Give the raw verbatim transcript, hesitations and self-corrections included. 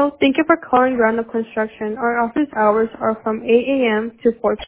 Hello. Thank you for calling Ground Up Construction. Our office hours are from eight A M to four P M